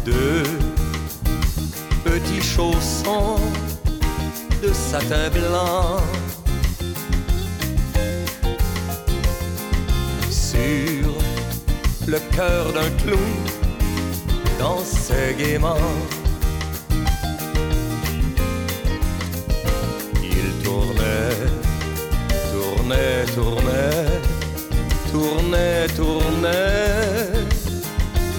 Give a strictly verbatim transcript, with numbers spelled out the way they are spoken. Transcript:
deux petits chaussons de satin blanc sur le cœur d'un clown dansait gaiement. Il tournait, tournait, tournait, tournait, tournait